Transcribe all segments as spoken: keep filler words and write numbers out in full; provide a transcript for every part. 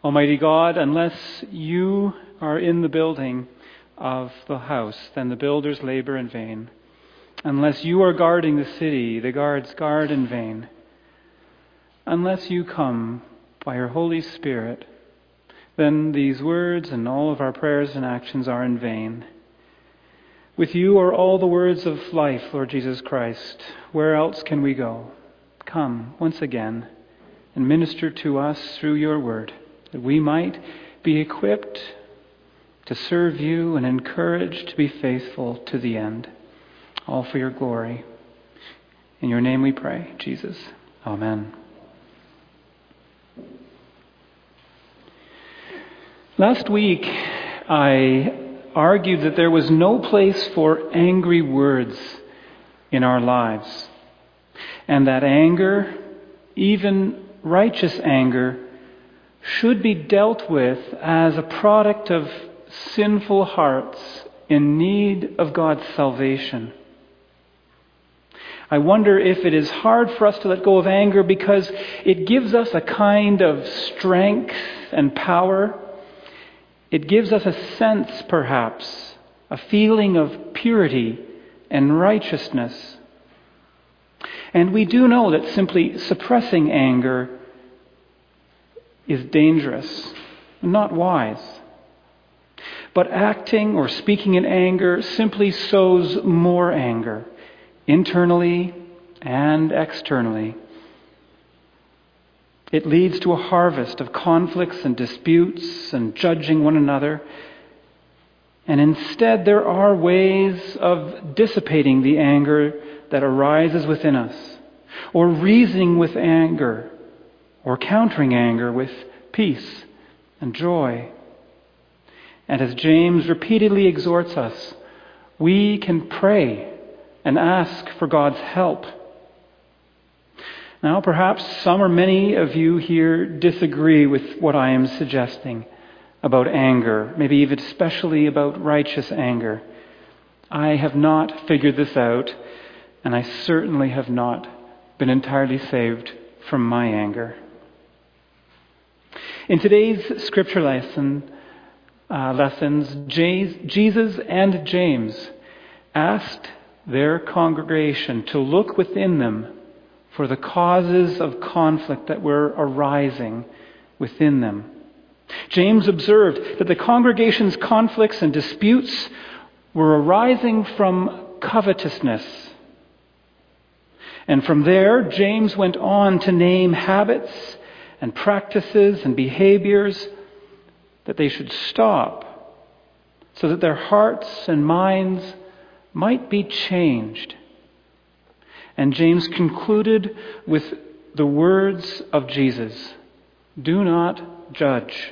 Almighty God, unless you are in the building of the house, then the builders labor in vain. Unless you are guarding the city, the guards guard in vain. Unless you come by your Holy Spirit, then these words and all of our prayers and actions are in vain. With you are all the words of life, Lord Jesus Christ. Where else can we go? Come once again and minister to us through your word, that we might be equipped to serve you and encouraged to be faithful to the end. All for your glory. In your name we pray, Jesus. Amen. Last week, I argued that there was no place for angry words in our lives, and that anger, even righteous anger, should be dealt with as a product of sinful hearts in need of God's salvation. I wonder if it is hard for us to let go of anger because it gives us a kind of strength and power. It gives us a sense, perhaps, a feeling of purity and righteousness. And we do know that simply suppressing anger is dangerous, not wise. But acting or speaking in anger simply sows more anger, internally and externally. It leads to a harvest of conflicts and disputes and judging one another. And instead, there are ways of dissipating the anger that arises within us, or reasoning with anger, or countering anger with peace and joy. And as James repeatedly exhorts us, we can pray and ask for God's help. Now, perhaps some or many of you here disagree with what I am suggesting about anger, maybe even especially about righteous anger. I have not figured this out, and I certainly have not been entirely saved from my anger. In today's scripture lesson, uh, lessons, Jesus and James asked their congregation to look within them for the causes of conflict that were arising within them. James observed that the congregation's conflicts and disputes were arising from covetousness. And from there, James went on to name habits and practices and behaviors that they should stop so that their hearts and minds might be changed. And James concluded with the words of Jesus, "Do not judge."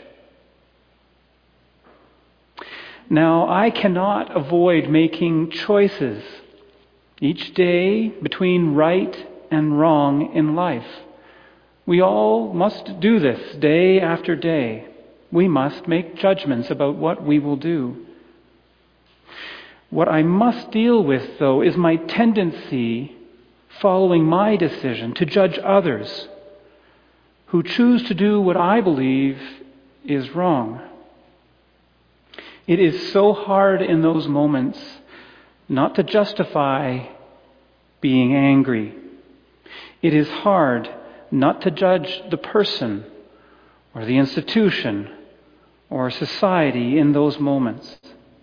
Now, I cannot avoid making choices each day between right and wrong in life. We all must do this day after day. We must make judgments about what we will do. What I must deal with, though, is my tendency, following my decision, to judge others who choose to do what I believe is wrong. It is so hard in those moments not to justify being angry. It is hard not to judge the person or the institution or society in those moments.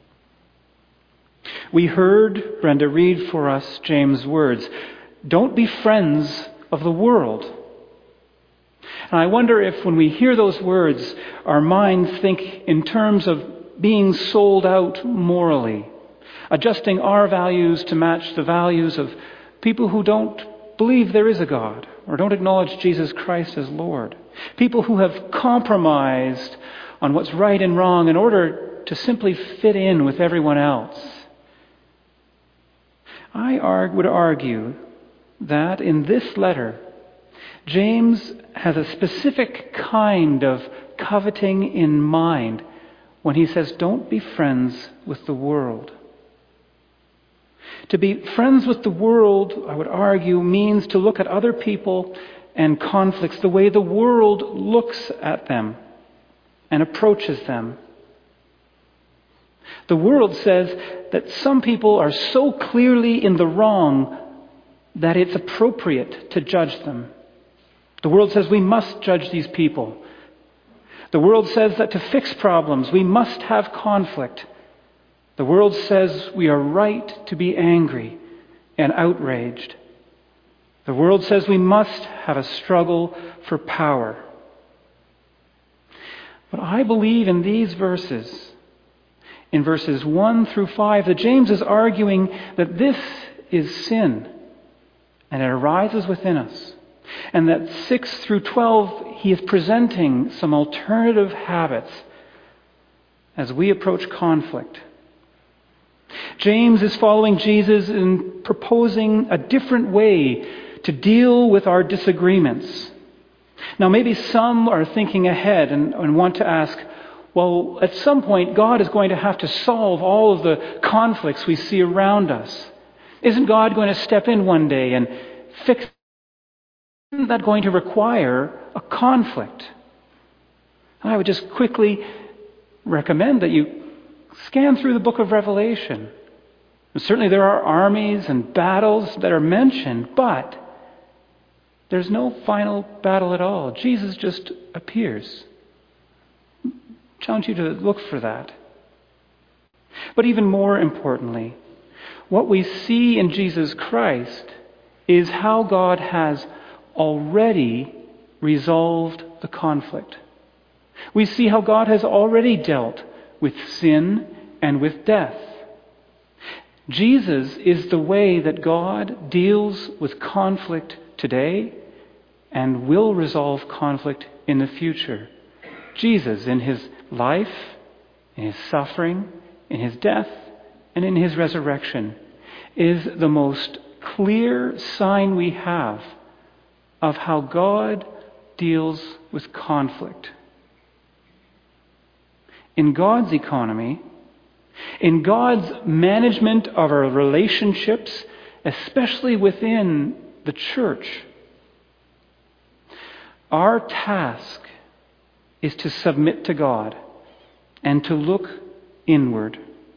We heard Brenda read for us James' words, "Don't be friends of the world." And I wonder if when we hear those words, our minds think in terms of being sold out morally, adjusting our values to match the values of people who don't believe there is a God or don't acknowledge Jesus Christ as Lord. People who have compromised on what's right and wrong in order to simply fit in with everyone else. I would argue that in this letter, James has a specific kind of coveting in mind when he says, don't be friends with the world. To be friends with the world, I would argue, means to look at other people and conflicts the way the world looks at them. and approaches them. The world says that some people are so clearly in the wrong that it's appropriate to judge them. The world says we must judge these people. The world says that to fix problems, we must have conflict. The world says we are right to be angry and outraged. The world says we must have a struggle for power. But I believe in these verses, in verses one through five, that James is arguing that this is sin and it arises within us. And that six through twelve, he is presenting some alternative habits as we approach conflict. James is following Jesus in proposing a different way to deal with our disagreements. Now, maybe some are thinking ahead and, and want to ask, well, at some point, God is going to have to solve all of the conflicts we see around us. Isn't God going to step in one day and fix? Isn't that going to require a conflict? And I would just quickly recommend that you scan through the book of Revelation. And certainly there are armies and battles that are mentioned, but there's no final battle at all. Jesus just appears. I challenge you to look for that. But even more importantly, what we see in Jesus Christ is how God has already resolved the conflict. We see how God has already dealt with sin and with death. Jesus is the way that God deals with conflict today and will resolve conflict in the future. Jesus, in his life, in his suffering, in his death, and in his resurrection, is the most clear sign we have of how God deals with conflict. In God's economy, in God's management of our relationships, especially within the church, our task is to submit to God and to look inward.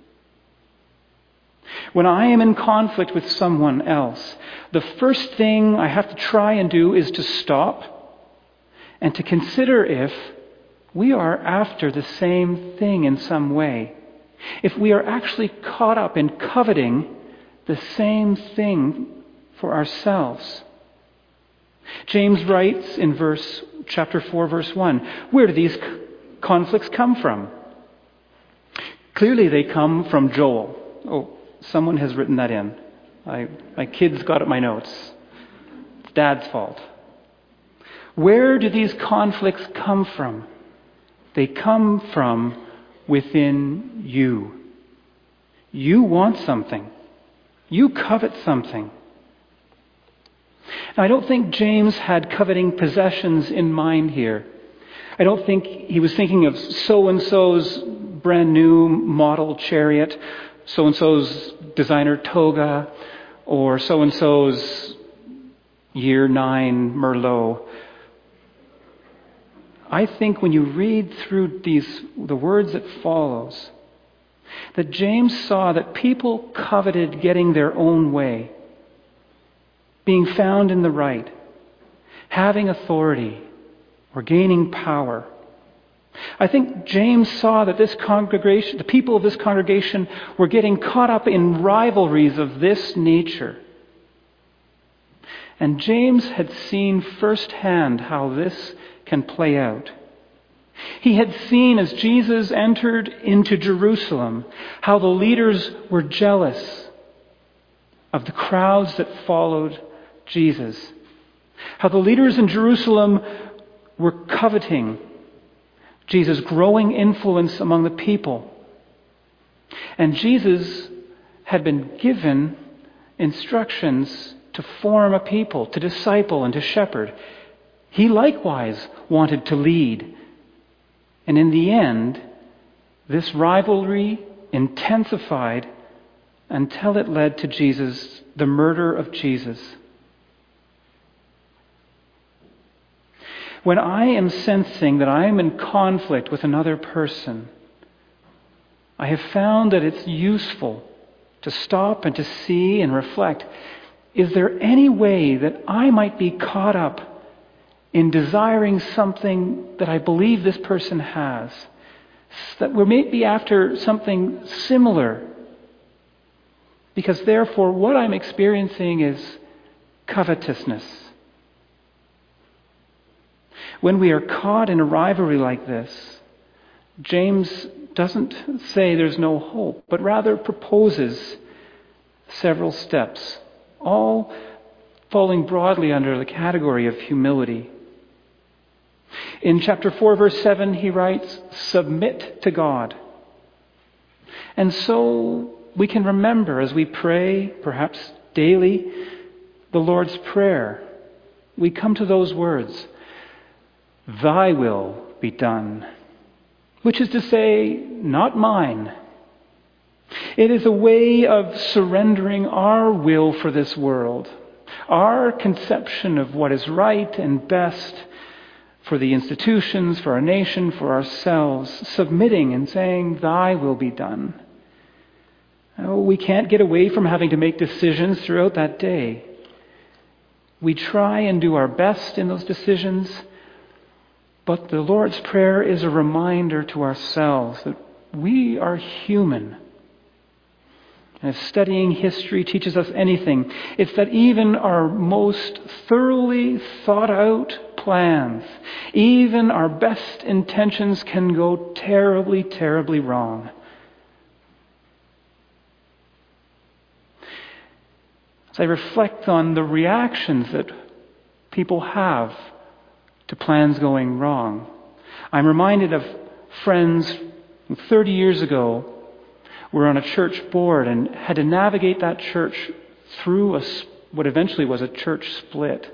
When I am in conflict with someone else, the first thing I have to try and do is to stop and to consider if we are after the same thing in some way. If we are actually caught up in coveting the same thing for ourselves. James writes in verse chapter four, verse one, where do these conflicts come from? Clearly they come from Joel. Oh, someone has written that in. I, my kids got it in my notes. It's Dad's fault. Where do these conflicts come from? They come from within you. You want something. You covet something. Now, I don't think James had coveting possessions in mind here. I don't think he was thinking of so-and-so's brand new model chariot, so-and-so's designer toga, or so-and-so's year nine Merlot. I think when you read through these, the words that follows, that James saw that people coveted getting their own way, being found in the right, having authority, or gaining power. I think James saw that this congregation, the people of this congregation, were getting caught up in rivalries of this nature. And James had seen firsthand how this can play out. He had seen as Jesus entered into Jerusalem how the leaders were jealous of the crowds that followed Jesus. How the leaders in Jerusalem were coveting Jesus' growing influence among the people. And Jesus had been given instructions to form a people, to disciple and to shepherd. He likewise wanted to lead. And in the end, this rivalry intensified until it led to Jesus, the murder of Jesus. When I am sensing that I am in conflict with another person, I have found that it's useful to stop and to see and reflect, is there any way that I might be caught up in desiring something that I believe this person has? That we're maybe after something similar. Because therefore what I'm experiencing is covetousness. When we are caught in a rivalry like this, James doesn't say there's no hope, but rather proposes several steps, all falling broadly under the category of humility. In chapter four, verse seven, he writes, "Submit to God." And so we can remember as we pray, perhaps daily, the Lord's Prayer. We come to those words, "Thy will be done," which is to say, not mine. It is a way of surrendering our will for this world, our conception of what is right and best for the institutions, for our nation, for ourselves, submitting and saying, "Thy will be done." Oh, we can't get away from having to make decisions throughout that day. We try and do our best in those decisions, but the Lord's Prayer is a reminder to ourselves that we are human. And if studying history teaches us anything, it's that even our most thoroughly thought out plans, even our best intentions can go terribly, terribly wrong. As I reflect on the reactions that people have to plans going wrong, I'm reminded of friends who thirty years ago were on a church board and had to navigate that church through a, what eventually was a church split.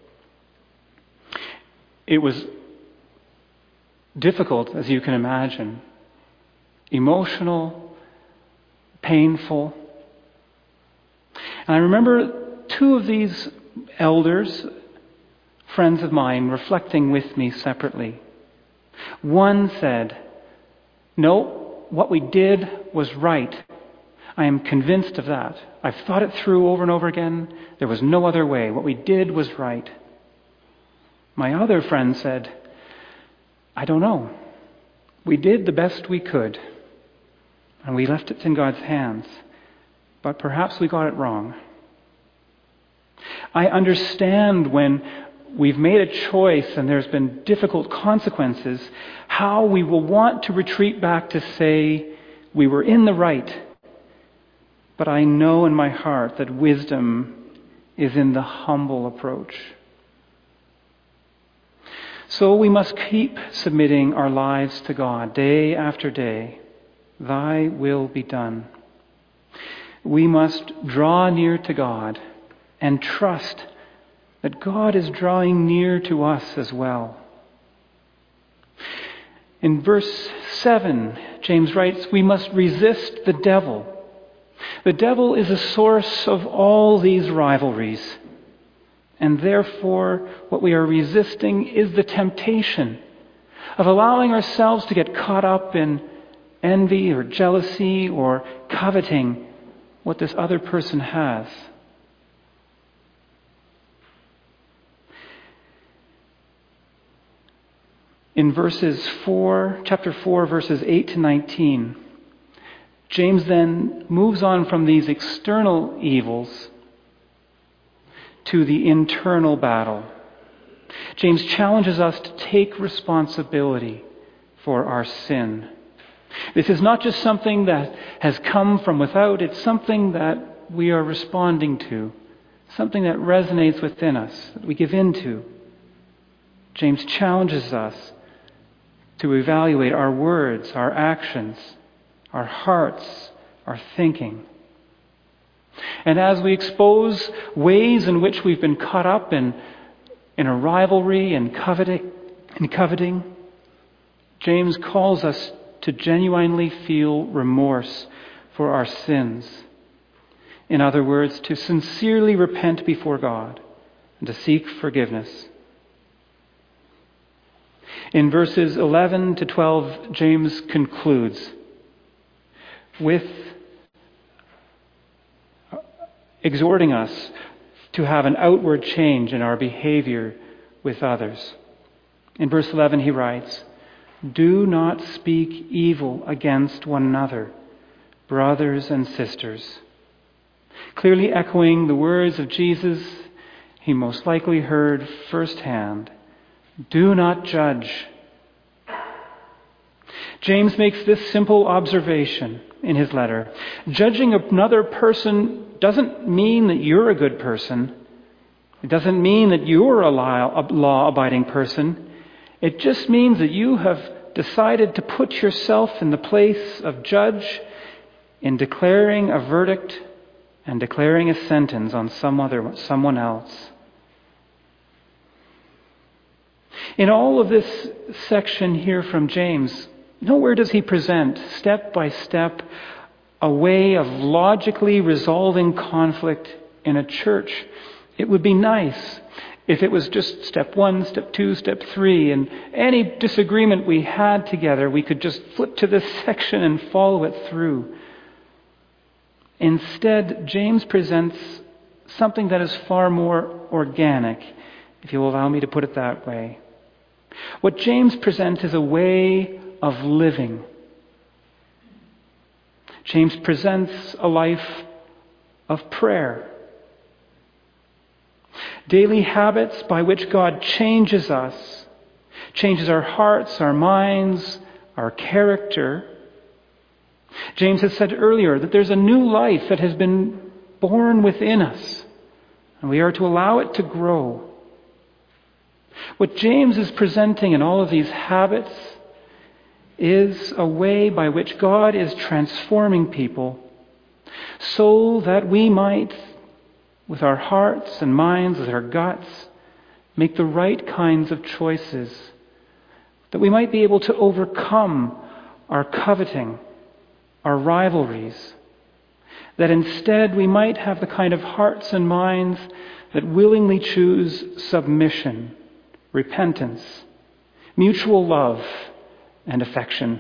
It was difficult, as you can imagine, emotional, painful. And I remember two of these elders, friends of mine, reflecting with me separately. One said, "No, what we did was right. I am convinced of that. I've thought it through over and over again. There was no other way. What we did was right." My other friend said, "I don't know. We did the best we could, and we left it in God's hands, but perhaps we got it wrong." I understand when we've made a choice and there's been difficult consequences, how we will want to retreat back to say we were in the right. But I know in my heart that wisdom is in the humble approach. So we must keep submitting our lives to God day after day. Thy will be done. We must draw near to God and trust that God is drawing near to us as well. In verse seven, James writes, we must resist the devil. The devil is a source of all these rivalries. And therefore, what we are resisting is the temptation of allowing ourselves to get caught up in envy or jealousy or coveting what this other person has. In verses four, chapter four, verses eight to nineteen, James then moves on from these external evils to the internal battle. James challenges us to take responsibility for our sin. This is not just something that has come from without, it's something that we are responding to, something that resonates within us, that we give into. James challenges us to evaluate our words, our actions, our hearts, our thinking. And as we expose ways in which we've been caught up in, in a rivalry and coveting, and coveting, James calls us to genuinely feel remorse for our sins. In other words, to sincerely repent before God and to seek forgiveness. In verses eleven to twelve, James concludes with exhorting us to have an outward change in our behavior with others. In verse eleven, he writes, "Do not speak evil against one another, brothers and sisters." Clearly echoing the words of Jesus he most likely heard firsthand, "Do not judge." James makes this simple observation in his letter. Judging another person doesn't mean that you're a good person. It doesn't mean that you're a law-abiding person. It just means that you have decided to put yourself in the place of judge in declaring a verdict and declaring a sentence on some other, someone else. In all of this section here from James, nowhere does he present, step by step, a way of logically resolving conflict in a church. It would be nice if it was just step one, step two, step three, and any disagreement we had together, we could just flip to this section and follow it through. Instead, James presents something that is far more organic, if you'll allow me to put it that way. What James presents is a way of living. James presents a life of prayer. Daily habits by which God changes us, changes our hearts, our minds, our character. James has said earlier that there's a new life that has been born within us, and we are to allow it to grow. What James is presenting in all of these habits is a way by which God is transforming people so that we might, with our hearts and minds, with our guts, make the right kinds of choices, that we might be able to overcome our coveting, our rivalries, that instead we might have the kind of hearts and minds that willingly choose submission, repentance, mutual love, and affection.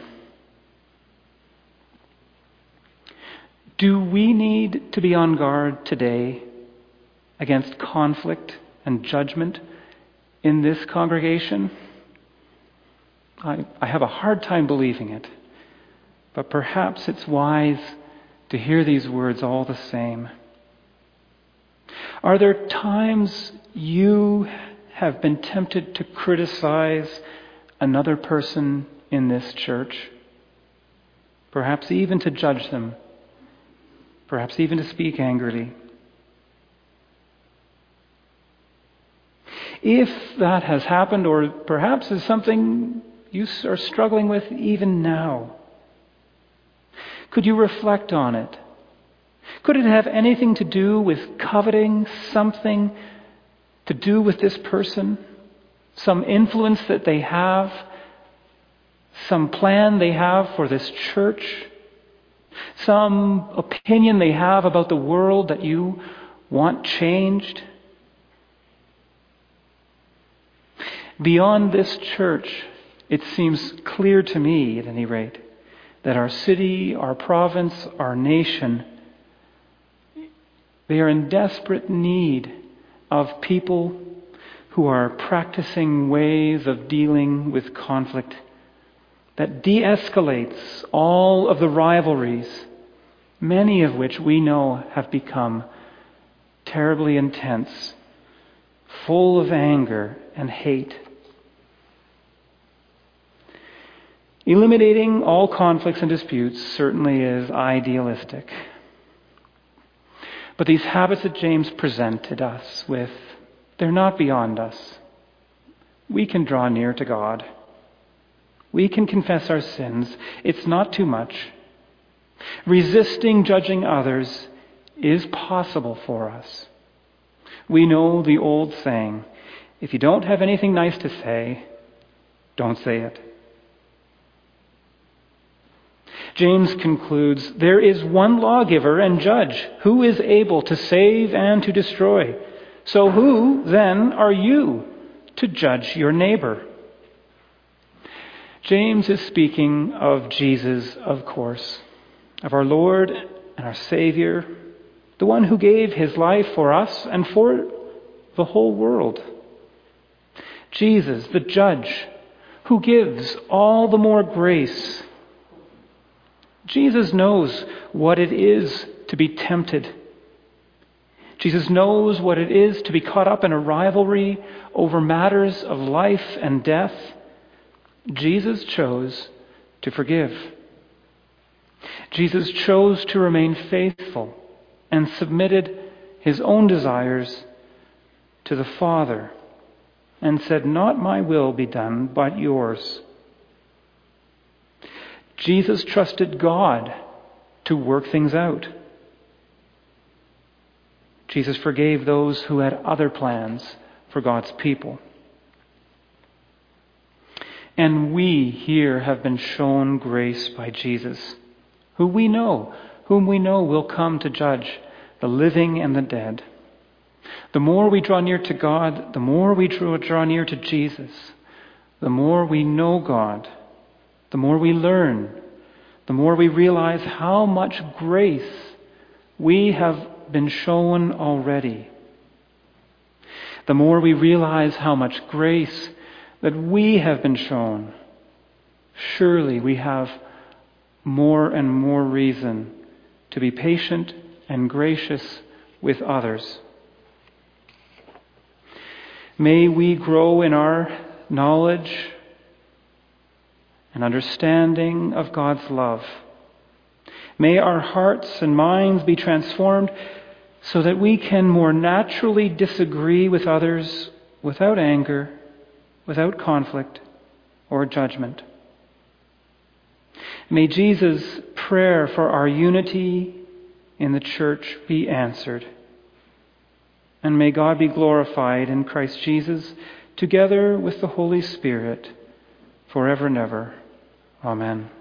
Do we need to be on guard today against conflict and judgment in this congregation? I, I have a hard time believing it, but perhaps it's wise to hear these words all the same. Are there times you have been tempted to criticize another person in this church? Perhaps even to judge them. Perhaps even to speak angrily. If that has happened, or perhaps is something you are struggling with even now, could you reflect on it? Could it have anything to do with coveting something to do with this person? Some influence that they have? Some plan they have for this church? Some opinion they have about the world that you want changed? Beyond this church, it seems clear to me, at any rate, that our city, our province, our nation, they are in desperate need of people who are practicing ways of dealing with conflict that de-escalates all of the rivalries, many of which we know have become terribly intense, full of anger and hate. Eliminating all conflicts and disputes certainly is idealistic. But these habits that James presented us with, they're not beyond us. We can draw near to God. We can confess our sins. It's not too much. Resisting judging others is possible for us. We know the old saying, if you don't have anything nice to say, don't say it. James concludes, there is one lawgiver and judge who is able to save and to destroy. So who, then, are you to judge your neighbor? James is speaking of Jesus, of course, of our Lord and our Savior, the one who gave his life for us and for the whole world. Jesus, the judge, who gives all the more grace. Jesus knows what it is to be tempted. Jesus knows what it is to be caught up in a rivalry over matters of life and death. Jesus chose to forgive. Jesus chose to remain faithful and submitted his own desires to the Father and said, "Not my will be done, but yours." Jesus trusted God to work things out. Jesus forgave those who had other plans for God's people. And we here have been shown grace by Jesus, who we know, whom we know will come to judge the living and the dead. The more we draw near to God, the more we draw near to Jesus, the more we know God, the more we learn, the more we realize how much grace we have been shown already. The more we realize how much grace that we have been shown, surely we have more and more reason to be patient and gracious with others. May we grow in our knowledge and understanding of God's love. May our hearts and minds be transformed so that we can more naturally disagree with others without anger, without conflict or judgment. May Jesus' prayer for our unity in the church be answered. And may God be glorified in Christ Jesus, together with the Holy Spirit, forever and ever. Amen.